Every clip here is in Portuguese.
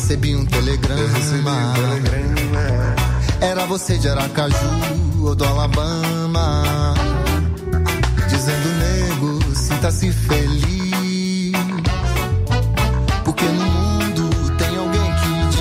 recebi um telegrama. Era você de Aracaju ou do Alabama, dizendo, nego, sinta-se feliz, porque no mundo tem alguém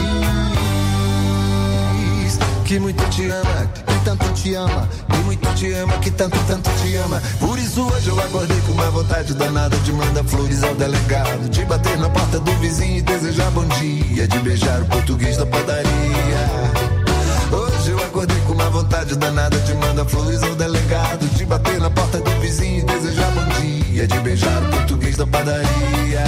que diz que muito te ama, que tanto te ama, que muito te ama, que tanto te ama. Por isso hoje eu acordei com uma vontade danada de mandar flores ao delegado, de bater na porta do vizinho e desejar bom dia, de beijar o português da padaria. Hoje eu acordei com uma vontade danada de mandar flores ao delegado, de bater na porta do vizinho e desejar bom dia, de beijar o português da padaria.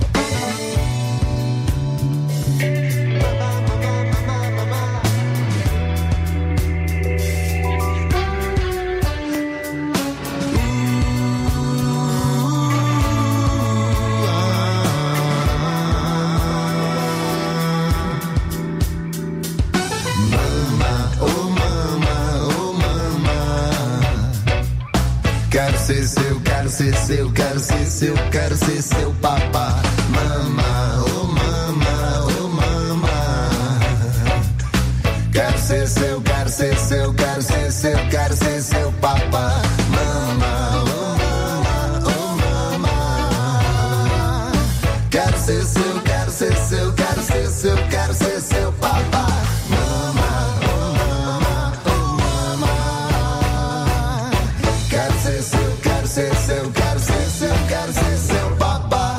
Quero ser seu, quero ser seu, quero ser seu, quero ser seu papá. Mama, oh mama, oh mama. Quero ser seu, quero ser seu, quero ser seu, quero ser seu papá. Mama, oh mama, oh mama. Quero ser seu, quero ser seu, quero ser seu, quero ser seu papá. Ser seu, quero ser seu, quero ser seu papá.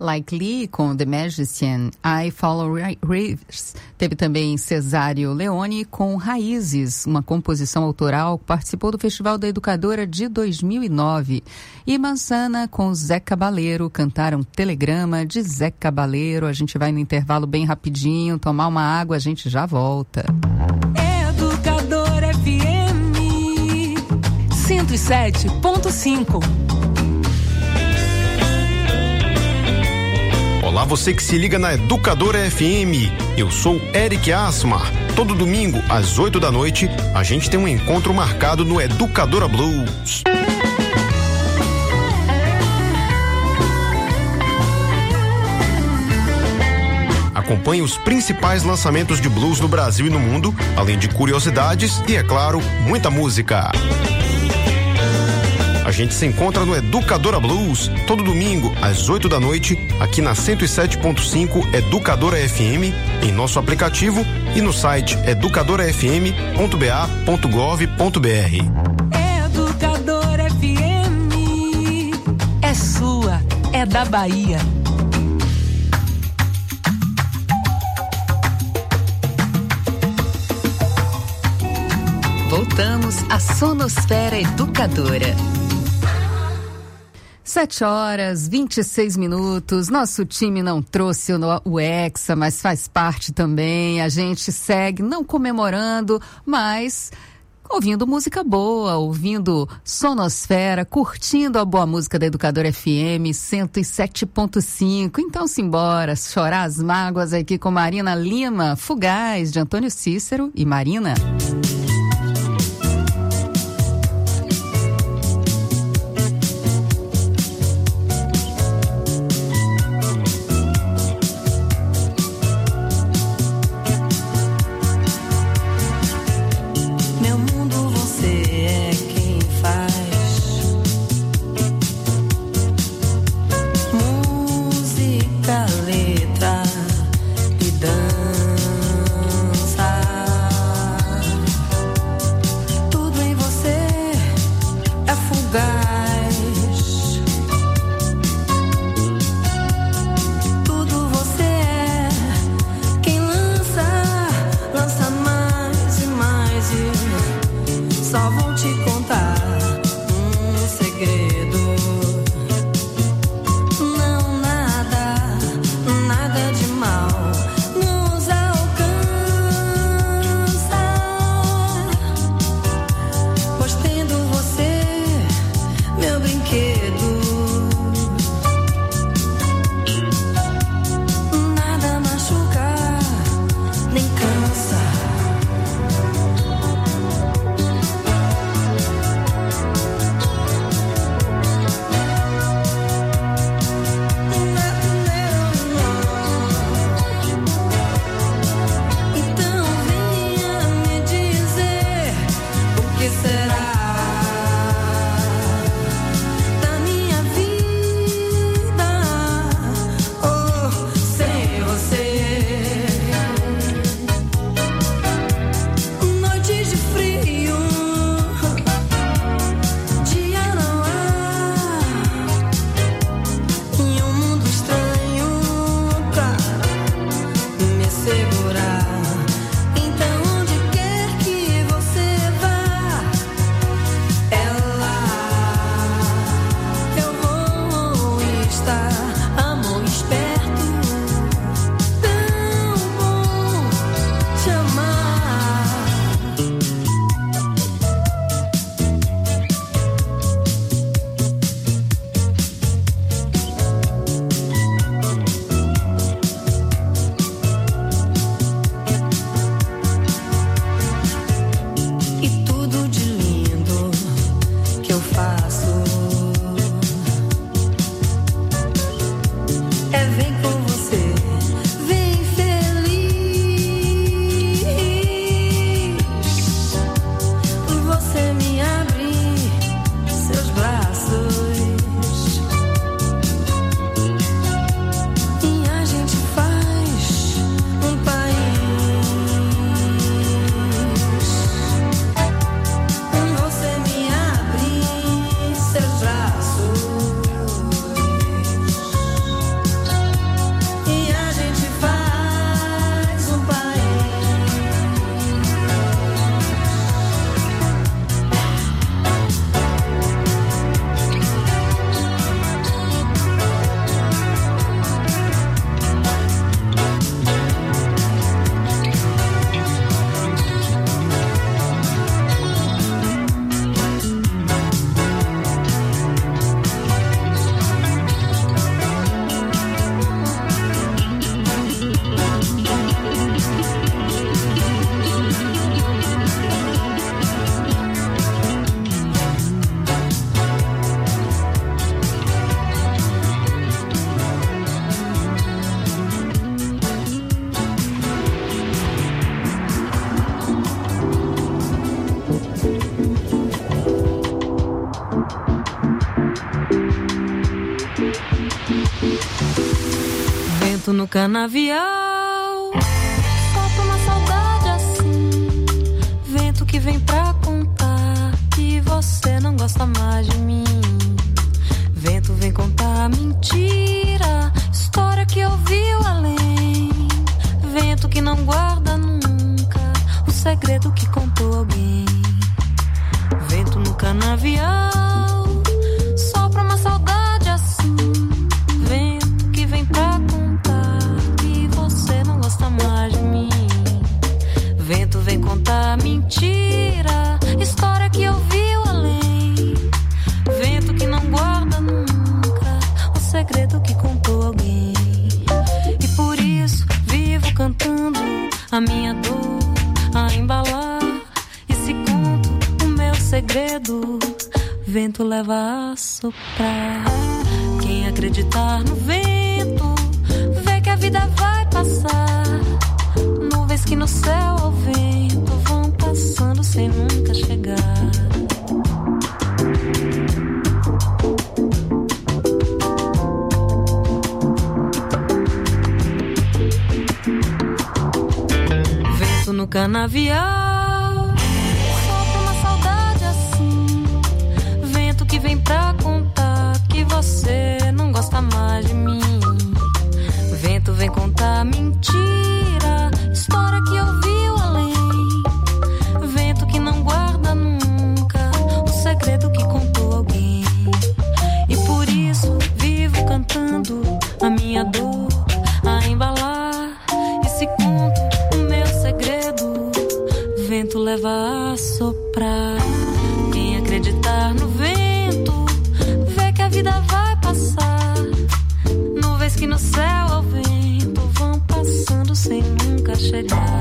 Like Lee com The Magician, I Follow Rivers. Teve também Cesário Leone com Raízes, uma composição autoral que participou do Festival da Educadora de 2009. E Manzana com Zé Cabaleiro cantaram Telegrama de Zé Cabaleiro. A gente vai no intervalo bem rapidinho, tomar uma água, a gente já volta. Educadora FM 107.5. Olá, você que se liga na Educadora FM. Eu sou Eric Asmar. Todo domingo, às 8 da noite, a gente tem um encontro marcado no Educadora Blues. Acompanhe os principais lançamentos de blues no Brasil e no mundo, além de curiosidades e, é claro, muita música. A gente se encontra no Educadora Blues, todo domingo, às 8 da noite, aqui na 107.5 Educadora FM, em nosso aplicativo e no site educadorafm.ba.gov.br. Educadora FM é sua, é da Bahia. Voltamos à Sonosfera Educadora. 7h26. Nosso time não trouxe o Hexa, mas faz parte também. A gente segue não comemorando, mas ouvindo música boa, ouvindo Sonosfera, curtindo a boa música da Educadora FM 107.5. Então simbora chorar as mágoas aqui com Marina Lima, Fugaz, de Antônio Cícero e Marina. canavial, sopra uma saudade assim, vento que vem pra contar que você não gosta mais de mim. Vento vem contar mentira, história que ouviu além. Vento que não guarda nunca o segredo que contou alguém. Vento no canavial, sopra uma saudade assim, vento que vem pra contar que você não gosta mais de mim. Vento vem contar mentira, história que ouviu além. Vento que não guarda nunca o segredo que contou alguém. E por isso vivo cantando a minha dor a embalar. E se conto o meu segredo, vento leva a soprar. Quem acreditar no vento vê que a vida vai passar. Nuvens que no céu ao vento vão passando sem nunca chegar. Vento no canavial, sopra uma saudade assim, vento que vem pra contar que você não gosta mais de mim. Vento vem contar mentira, história que ouviu além. Vento que não guarda nunca o segredo que contou alguém. E por isso vivo cantando a minha dor a embalar. E se conto o meu segredo, vento leva a soprar. Quem acreditar no vento vê que a vida vai passar. Nuvens que no céu ao vento vão passando sem nunca chegar.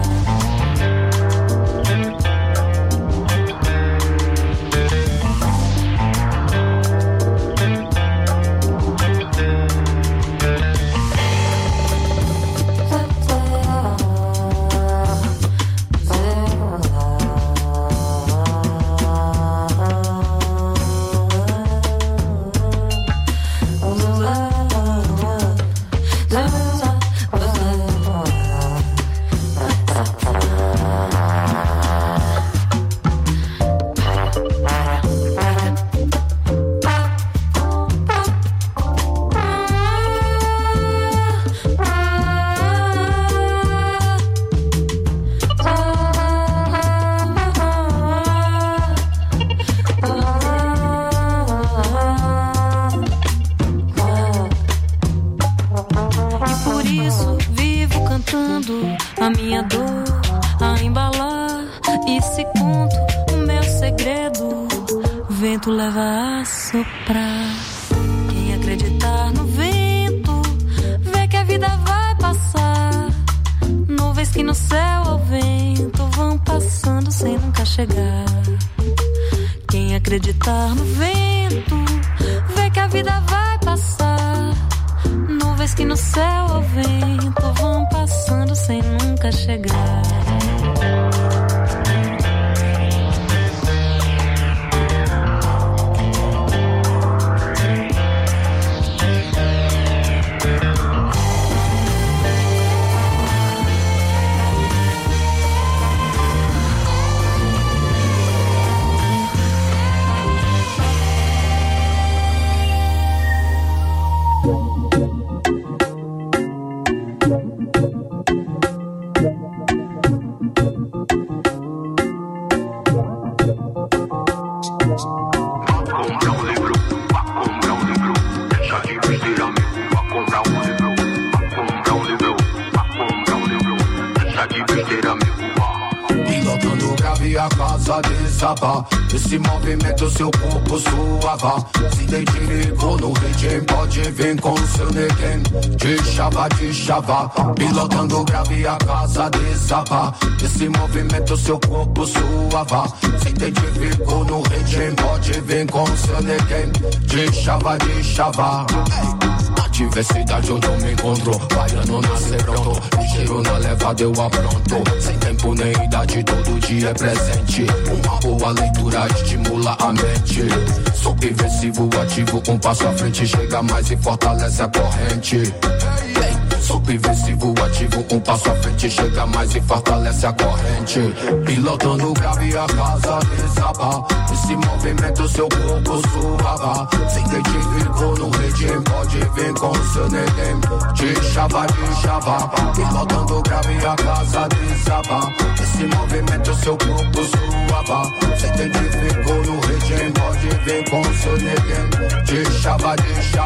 A minha dor a embalar. E se conto o meu segredo, vento leva a soprar. Quem acreditar no vento vê que a vida vai passar. Nuvens que no céu ao vento vão passando sem nunca chegar. Quem acreditar no vento vê que a vida vai passar. Nuvens que no céu ao vento vão passando sem nunca chegar. Esse movimento seu corpo suava. Se identificou no ritmo, pode vir com seu neguém. De chava, pilotando grave a casa desaba. Esse movimento seu corpo suava. Se identificou no ritmo, pode vir com seu neguém. De chava. Diversidade onde eu me encontro, baiano nascer pronto, ligeiro na levada eu apronto. Sem tempo nem idade, todo dia é presente. Uma boa leitura estimula a mente. Sou invencivo, ativo, um passo à frente. Chega mais e fortalece a corrente. Subversivo, ativo, um passo à frente, chega mais e fortalece a corrente. Pilotando grave a casa desabar. Esse movimento seu corpo suava. Se identificou no ritmo, pode vir com o seu neném. De chava. Pilotando grave a casa desabar. Esse movimento seu corpo suava. Se identificou no ritmo, pode vir com o seu neném. De chava.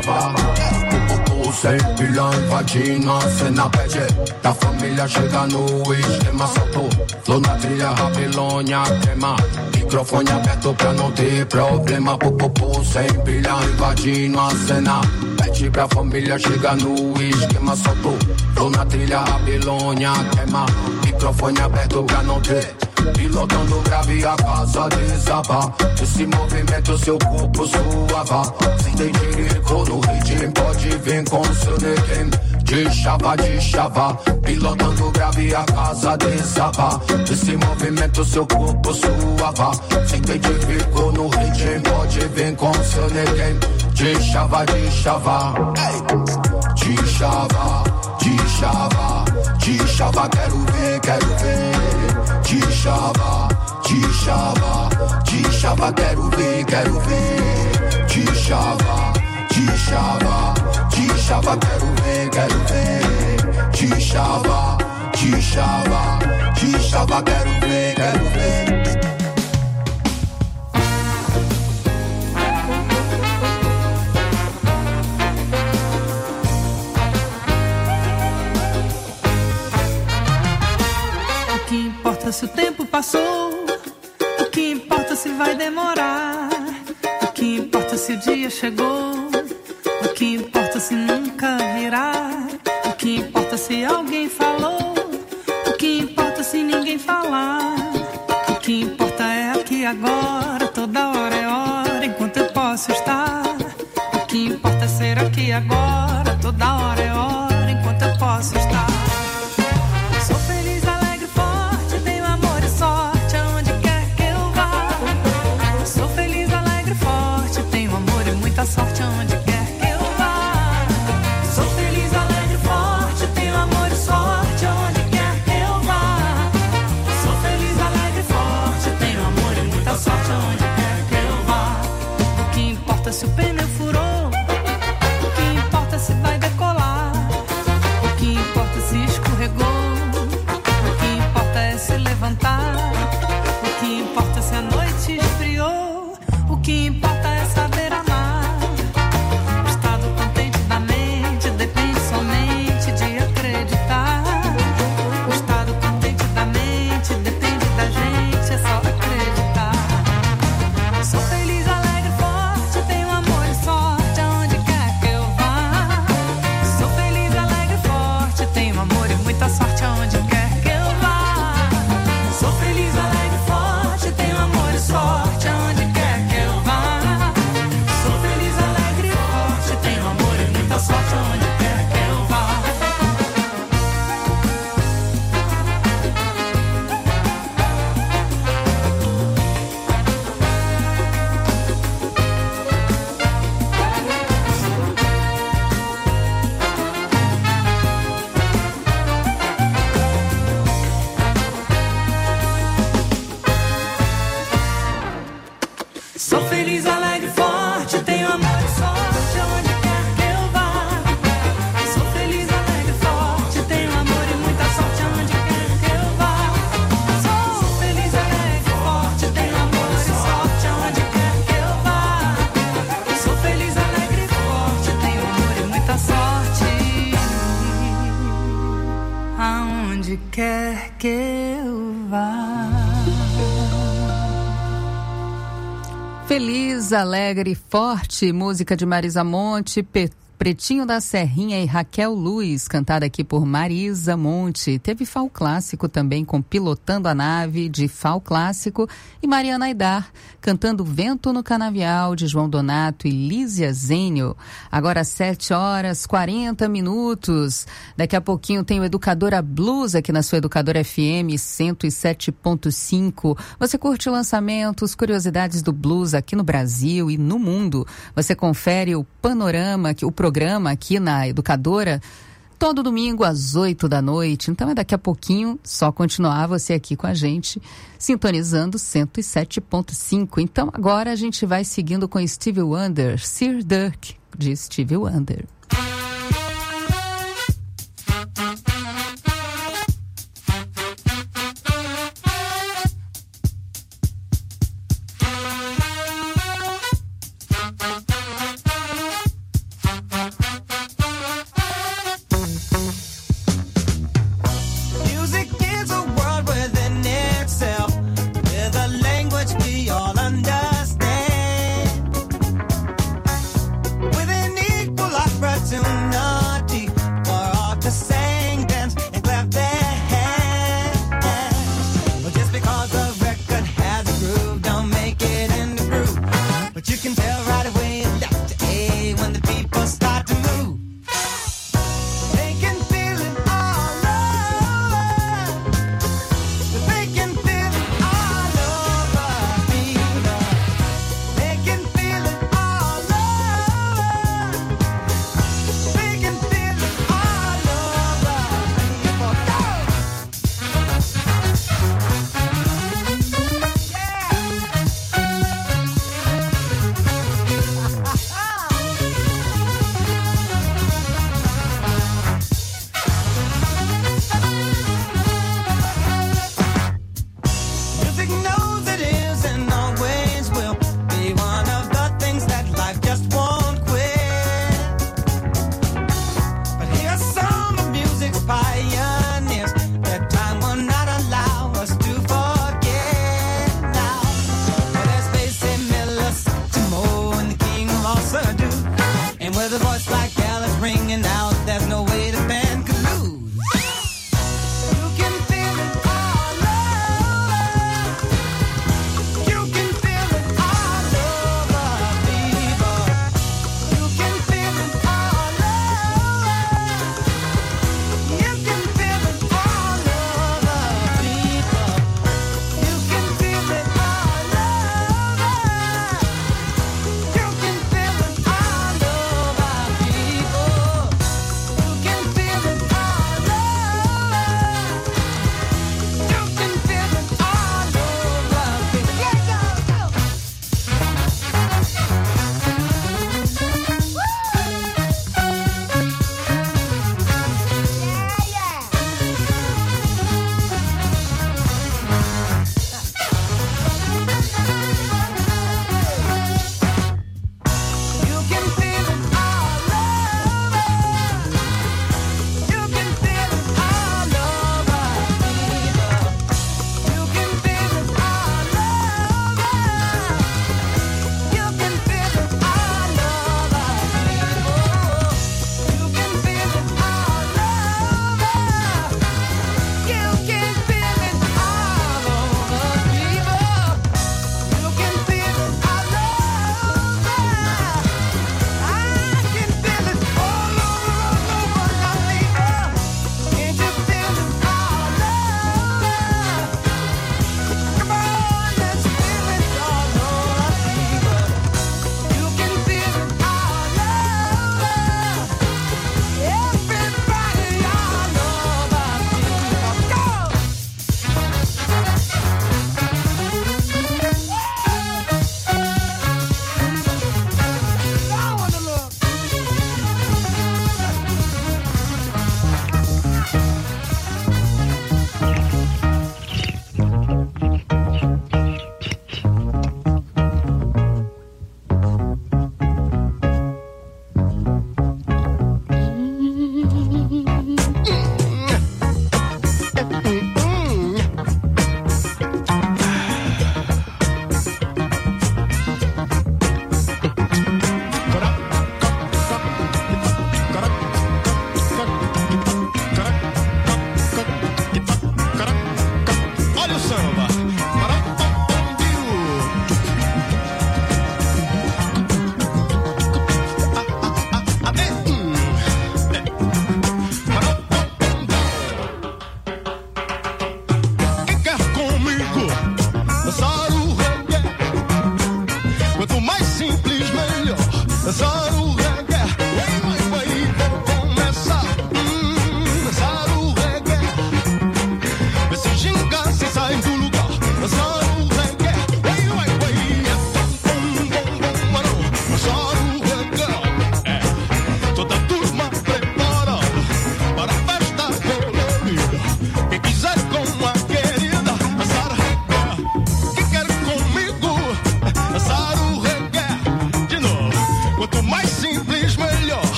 Sempre lá invadindo a cena, pede da família chega no esquema, soltou flow na trilha, Babilônia queima, microfone aberto pra não ter problema, sempre lá invadindo a cena, pede pra família chega no esquema, soltou flow na trilha, Babilônia queima, microfone aberto pra não ter. Pilotando grave a casa desabar. Esse movimento seu corpo suava. Se identificou no ritmo, pode vir com seu neguinho. De chava. Pilotando grave a casa desabar. Esse movimento seu corpo suava. Se identificou no ritmo, pode vir com seu neguinho. De chava. De chava, quero ver. De chava, quero ver. De chava, quero ver. De chava, quero ver. Se o tempo passou, o que importa se vai demorar? O que importa se o dia chegou? O que importa se nunca virá? O que importa se alguém falou? O que importa se ninguém falar? O que importa é aqui agora, toda hora é hora, enquanto eu posso estar. O que importa é ser aqui agora, toda hora é hora, enquanto eu posso estar. Sorte aonde quer que eu vá. Sou feliz, alegre, forte. Tenho amor e sorte aonde quer que eu vá. Sou feliz, alegre, forte. Tenho amor e muita sorte aonde quer que eu vá. O que importa se o pneu furou? O que importa se vai decolar? O que importa se escorregou? O que importa é se levantar. O que importa se a noite esfriou? O que importa é saber amar. Quer que eu vá. Feliz, alegre, forte, música de Marisa Monte, Pretinho da Serrinha e Raquel Luiz, cantada aqui por Marisa Monte. Teve Fal Clássico também com Pilotando a Nave, de Fal Clássico, e Mariana Aidar, cantando Vento no Canavial, de João Donato e Lísia Zênio. Agora 7h40. Daqui a pouquinho tem o Educadora Blues aqui na sua Educadora FM 107.5. Você curte lançamentos, curiosidades do blues aqui no Brasil e no mundo. Você confere o panorama, o programa aqui na Educadora todo domingo às 8 da noite. Então é daqui a pouquinho, só continuar você aqui com a gente, sintonizando 107.5. Então agora a gente vai seguindo com Stevie Wonder, Sir Duck, de Stevie Wonder.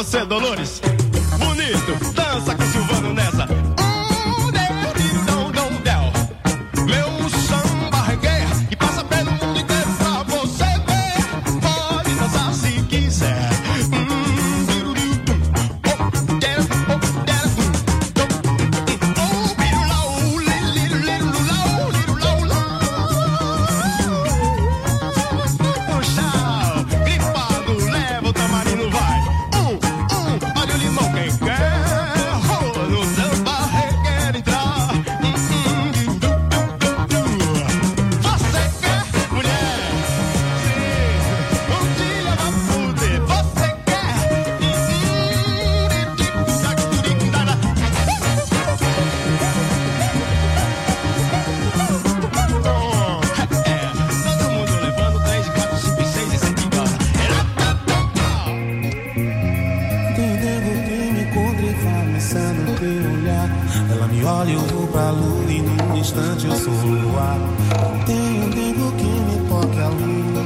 você, Dolores. Bonito, dança com Silvano nessa. Meu samba reggae e passa pelo mundo inteiro pra você ver. Pode dançar se quiser. olho, eu vou pra lua e num instante eu sou luar. Tenho um dedo que me toque a lua.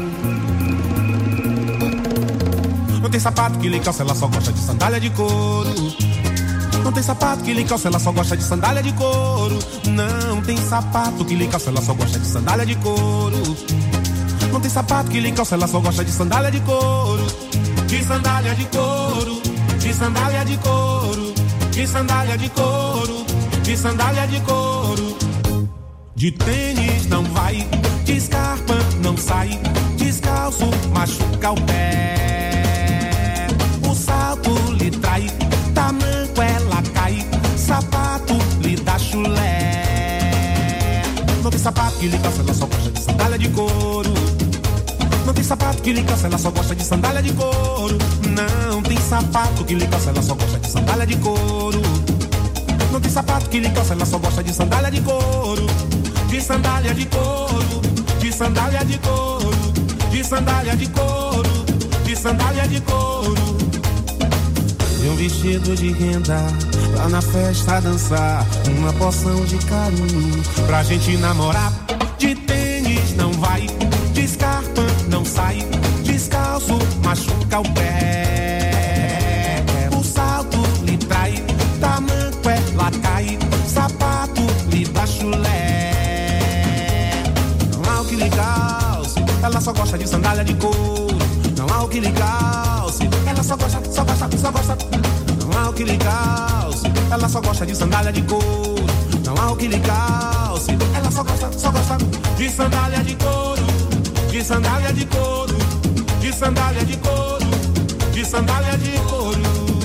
Não tem sapato que lhe calça, ela só gosta de sandália de couro. Não tem sapato que lhe calça, ela só gosta de sandália de couro. Não tem sapato que lhe calça, ela só gosta de sandália de couro. Não tem sapato que lhe calça, ela só gosta de sandália de couro. De sandália de couro, de sandália de couro, de sandália de couro, de sandália de couro. De tênis não vai, de escarpa não sai, descalço machuca o pé. O salto lhe trai, tamanco ela cai, sapato lhe dá chulé. Não tem sapato que lhe calça, ela só gosta de sandália de couro. Não tem sapato que lhe calça, ela só gosta de sandália de couro. Não tem sapato que lhe calça, ela só gosta de sandália de couro. Não tem sapato que lhe calça, ela só gosta de sandália de couro. De sandália de couro, de sandália de couro, de sandália de couro, de sandália de couro. E um vestido de renda lá na festa dançar, uma poção de carinho pra gente namorar. De tênis não vai, de escarpa não sai, descalço machuca o pé. O salto lhe trai, tamanco ela cai, sapato lhe dá chulé. Não há o que lhe calce, ela só gosta de sandália de couro. Não há o que lhe calce, ela só gosta, só gosta, só gosta. Não há o que lhe calce, ela só gosta de sandália de couro. Não há o que lhe calce, ela só gosta de sandália de couro, de sandália de couro, de sandália de couro, de sandália de couro.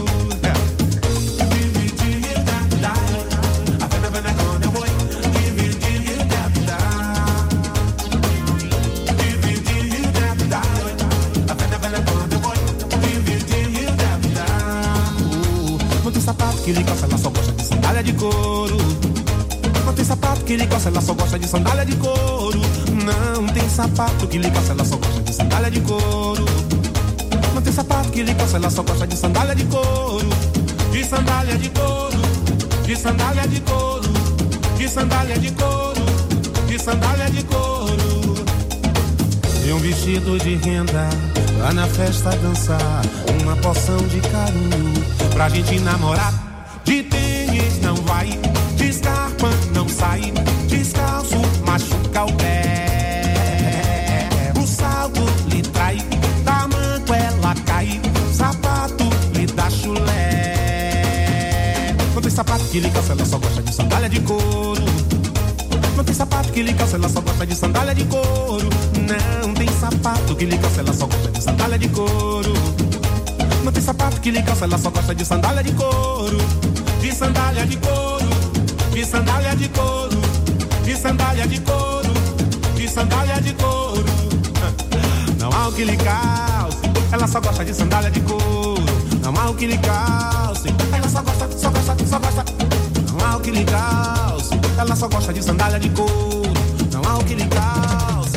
Não tem sapato que lhe calça, ela só gosta de sandália de couro. Não tem sapato que lhe calça, ela só gosta de sandália de couro. Não tem sapato que lhe calça, ela só gosta de sandália de couro. Não tem sapato que lhe calça, ela só gosta de sandália de couro. De sandália de couro, de sandália de couro, de sandália de couro, de sandália de couro. E um vestido de renda lá na festa dançar, uma poção de carinho pra gente namorar. De tênis não vai, de escarpa não sai, descalço machuca o pé. O salto lhe trai, tamanco ela cai, sapato lhe dá chulé. Não tem sapato que lhe calça, ela só gosta de sandália de couro. Não tem sapato que lhe calça, ela só gosta de sandália de couro. Não tem sapato que lhe calça, ela só gosta de sandália de couro. Não tem sapato que lhe calça, ela só gosta de sandália de couro. De sandália de couro, de sandália de couro, de sandália de couro, de sandália de couro. Não há o que lhe calce, ela só gosta de sandália de couro. Não há o que lhe calce, ela só gosta, só gosta, só gosta. Não há o que lhe calce, ela só gosta de sandália de couro. Não há o que lhe calce.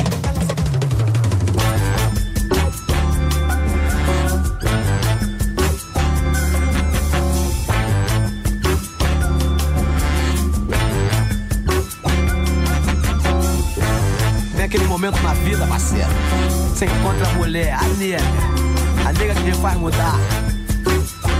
Aquele momento na vida, parceiro, você encontra a mulher, a nega que te faz mudar.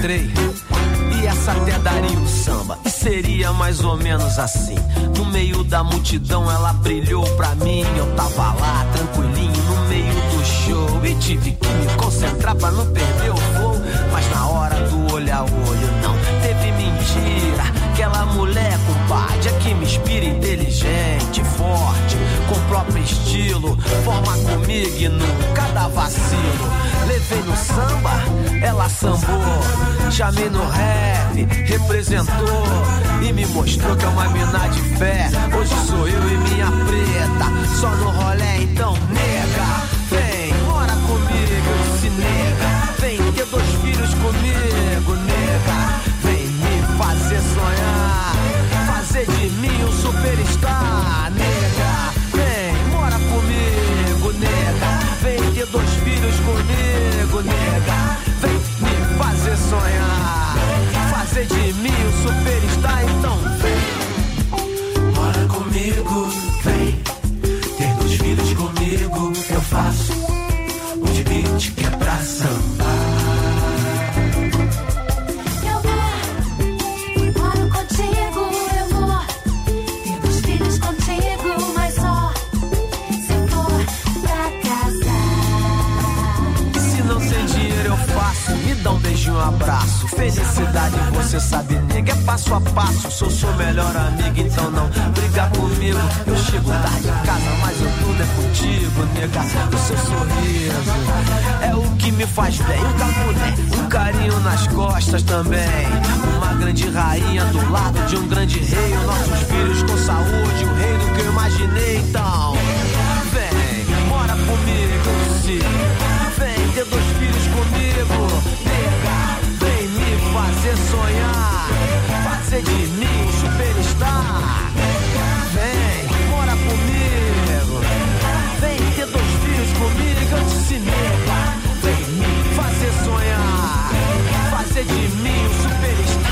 encontrei. E essa até daria um samba. E seria mais ou menos assim. No meio da multidão ela brilhou pra mim. Eu tava lá, tranquilinho, no meio do show. E tive que me concentrar pra não perder o flow. Mas na hora do olho a olho não teve mentira. Aquela mulher, compadre, é que me inspira, inteligente, forte, com próprio estilo. Forma comigo e nunca dá vacilo. Levei no samba, ela sambou. Chamei no rap, representou. E me mostrou que é uma mina de fé. Hoje sou eu e minha preta, só no rolê, então nega. Vem, mora comigo, eu disse nega. Vem ter 2 filhos comigo, nega. Vem me fazer sonhar, fazer de mim um superstar, nega. Vem, mora comigo, nega. Vem ter 2 filhos comigo, nega. Vem me fazer sonhar, fazer de mim um superstar, então vem. Mora comigo, vem ter 2 filhos comigo. Eu faço um de beat que é pra sambar. Me dá um beijinho, um abraço. Felicidade, você sabe, nega, é passo a passo. Sou seu melhor amigo, então não briga comigo. Eu chego tarde em casa, mas eu tudo é contigo, nega. O seu sorriso é o que me faz bem. Um cafuné, um carinho nas costas também. Uma grande rainha do lado de um grande rei. Os nossos filhos com saúde, o reino que eu imaginei. Então, vem, mora comigo, sim. Vem ter 2 filhos comigo, nega. Vem me fazer sonhar, fazer de mim um superstar. Vem, mora comigo. Vem ter 2 filhos comigo, eu disse nega. Vem me fazer sonhar, fazer de mim um superstar.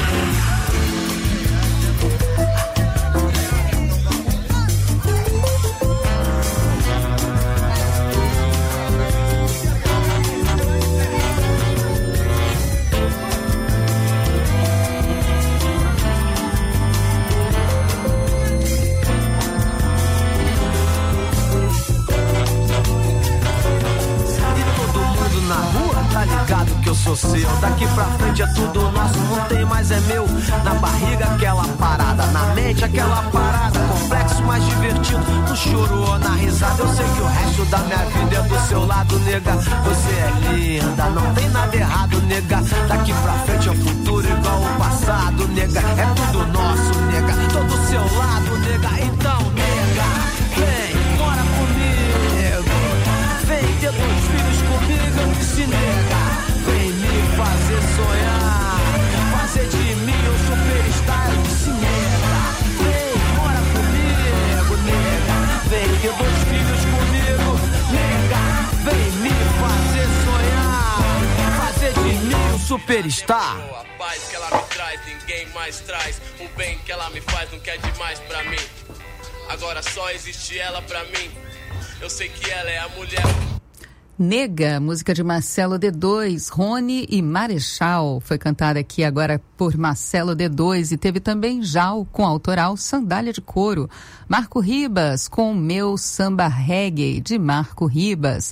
Que eu sou seu, daqui pra frente é tudo nosso, não tem mais é meu. Na barriga aquela parada, na mente aquela parada, complexo mais divertido, no choro ou na risada. Eu sei que o resto da minha vida é do seu lado, nega. Você é linda, não tem nada errado, nega. Daqui pra frente é o futuro igual o passado, nega. É tudo nosso, nega, tô do seu lado, nega. Então, nega, vem, mora comigo. Vem ter 2 filhos comigo, eu disse, nega. Vem me fazer sonhar, fazer de mim um superstar, eu disse, nega. Vem, mora comigo, nega. Vem ter 2 filhos comigo, nega. Vem me fazer sonhar, fazer de mim um superstar. A paz que ela me traz, ninguém mais traz. O bem que ela me faz não quer demais pra mim. Agora só existe ela pra mim. Eu sei que ela é a mulher. Nega, música de Marcelo D2, Rony e Marechal. Foi cantada aqui agora por Marcelo D2 e teve também Jal com autoral Sandália de Couro. Marco Ribas com Meu Samba Reggae, de Marco Ribas.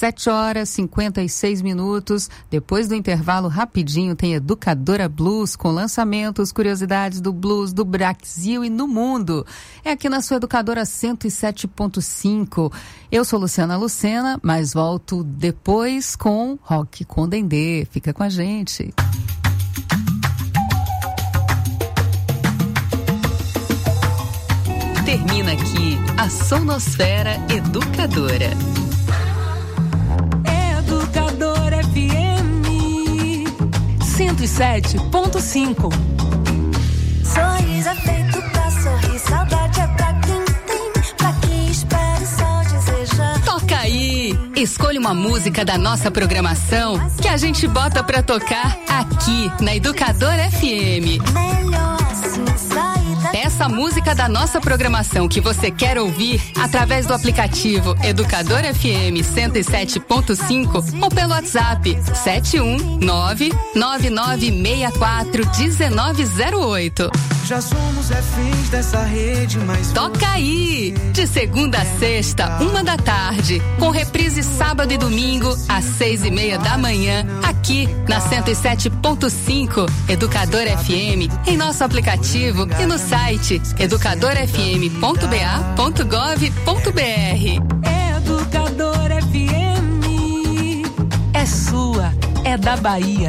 7h56. Depois do intervalo rapidinho tem Educadora Blues com lançamentos, curiosidades do blues do Brasil e no mundo. É aqui na sua Educadora 107.5. Eu sou Luciana Lucena, mas volto depois com Rock com Dendê. Fica com a gente. Termina aqui a Sonosfera Educadora. Educadora FM 107.5. Sorriso é feito pra sorrir, saudade é pra quem tem, pra quem espera e só deseja. Toca aí! Escolha uma música da nossa programação que a gente bota pra tocar aqui na Educadora FM. Melhor assim, sair da Peça a música da nossa programação que você quer ouvir através do aplicativo Educador FM 107.5 ou pelo WhatsApp 71999641908. Já somos reféns dessa rede, mas toca aí! De segunda a sexta, 1h, com reprise sábado e domingo às 6:30 da manhã, aqui na 107.5 Educador FM, em nosso aplicativo e no site educadorfm.ba.gov.br. Educador FM é sua, é da Bahia.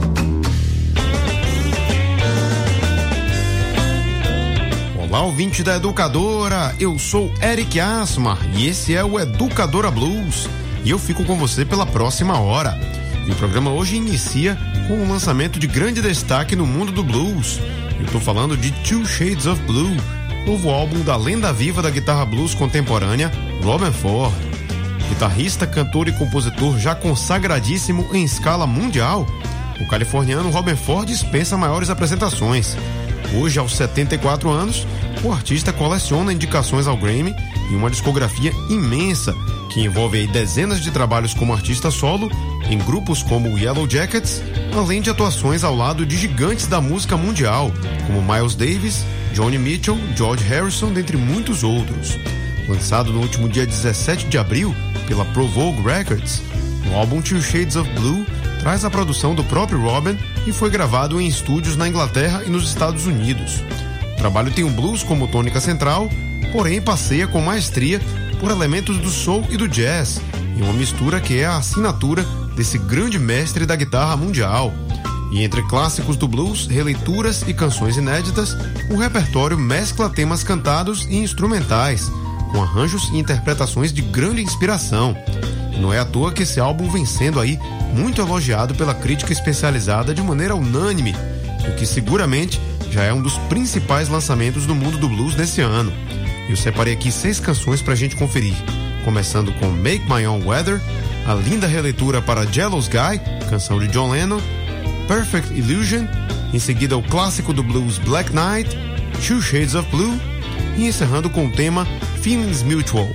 Olá, ouvinte da Educadora, eu sou Eric Asmar e esse é o Educadora Blues e eu fico com você pela próxima hora. E o programa hoje inicia com um lançamento de grande destaque no mundo do blues. Eu tô falando de Two Shades of Blue, novo álbum da lenda viva da guitarra blues contemporânea, Robben Ford. Guitarrista, cantor e compositor já consagradíssimo em escala mundial, o californiano Robben Ford dispensa maiores apresentações. Hoje, aos 74 anos, o artista coleciona indicações ao Grammy e uma discografia imensa que envolve aí dezenas de trabalhos como artista solo em grupos como o Yellow Jackets, além de atuações ao lado de gigantes da música mundial, como Miles Davis, Joni Mitchell, George Harrison, dentre muitos outros. Lançado no último dia 17 de abril pela Pro Vogue Records, o álbum Two Shades of Blue traz a produção do próprio Robben e foi gravado em estúdios na Inglaterra e nos Estados Unidos. O trabalho tem o blues como tônica central, porém passeia com maestria por elementos do soul e do jazz, em uma mistura que é a assinatura desse grande mestre da guitarra mundial. E entre clássicos do blues, releituras e canções inéditas, o repertório mescla temas cantados e instrumentais, com arranjos e interpretações de grande inspiração. E não é à toa que esse álbum vem sendo aí muito elogiado pela crítica especializada de maneira unânime, o que seguramente já é um dos principais lançamentos do mundo do blues nesse ano. Eu separei aqui 6 canções pra gente conferir, começando com Make My Own Weather, a linda releitura para Jealous Guy, canção de John Lennon, Perfect Illusion, em seguida o clássico do blues Black Knight, Two Shades of Blue, e encerrando com o tema Feelings Mutual.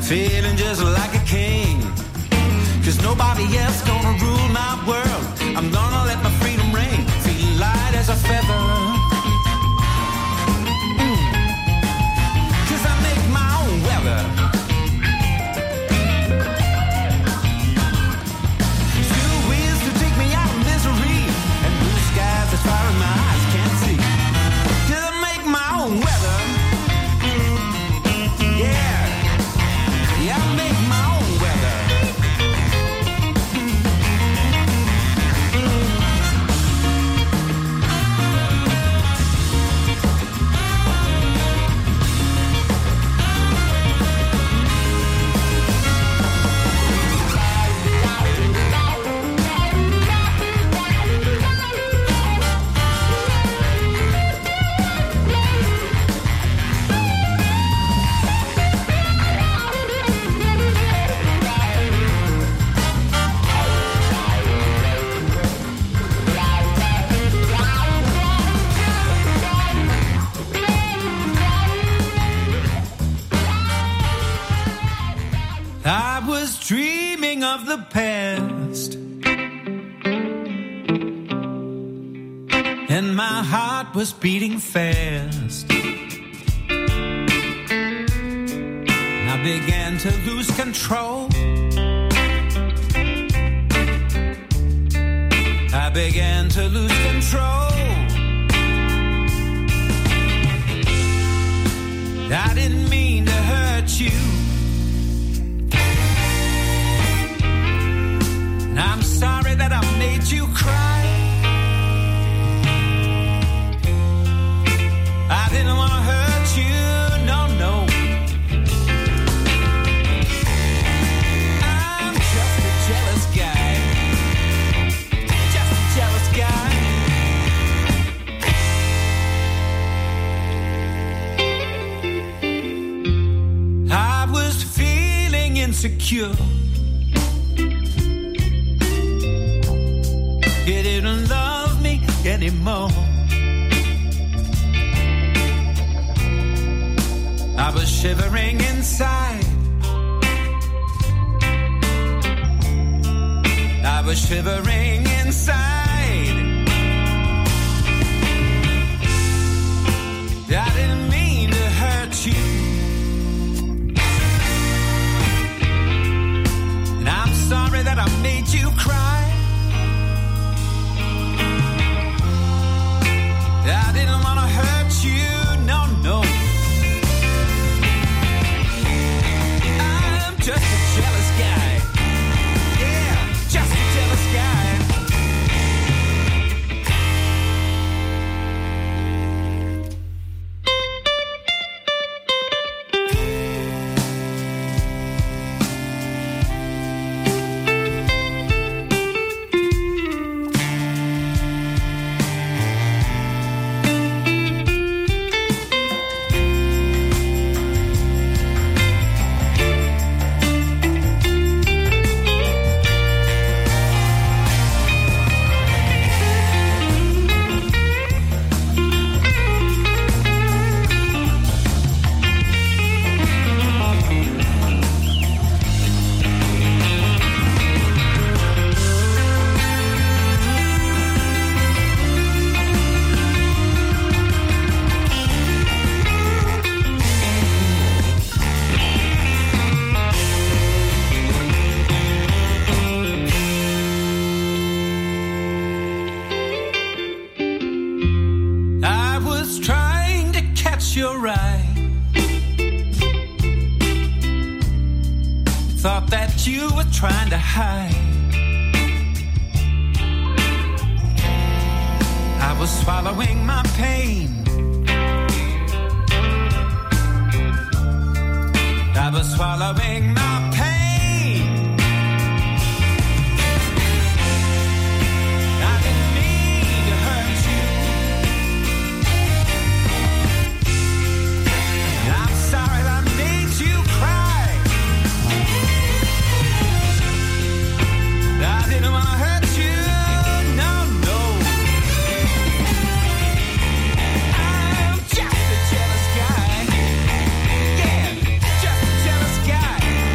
feeling just like a king. 'Cause nobody else gonna rule my world. I'm gonna let my freedom ring, feeling light as a feather. 'Cause I make my own weather. Still winds to take me out of misery, and blue skies as far as my eyes can't see. 'Cause I make my own weather. Yeah, yeah, I make my own weather. I was dreaming of the past, and my heart was beating fast. I began to lose control. I began to lose control. I didn't mean to hurt you. I'm sorry that I made you cry. I didn't want to hurt you, no, no. I'm just a jealous guy. Just a jealous guy. I was feeling insecure. You didn't love me anymore. I was shivering inside. I was shivering inside. I didn't mean to hurt you. And I'm sorry that I made you cry. I didn't want to hurt you, no, no. I'm just a jealous guy. Yeah, just a jealous guy. You were trying to hide. I was swallowing my pain. I was swallowing my pain. I didn't mean to hurt you. I'm sorry that I made you cry. I didn't want to hurt you, no, no. I'm just a jealous guy. Yeah, just a jealous guy.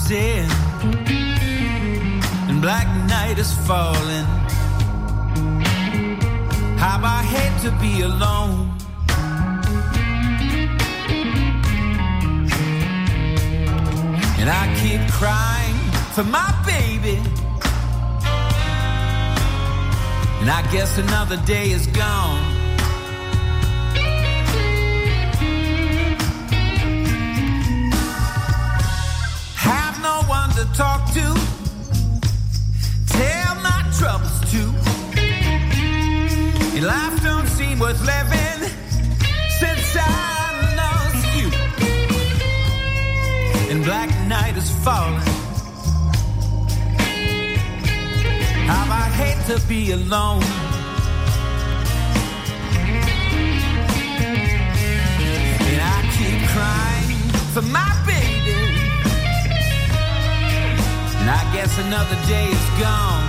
said, and black night is falling. How I hate to be alone. And I keep crying for my baby. And I guess another day is gone. Have no one to talk to, tell my troubles to. Your life don't seem worth living since I lost you. And black night is falling. How I hate to be alone. And I keep crying for my baby. And I guess another day is gone.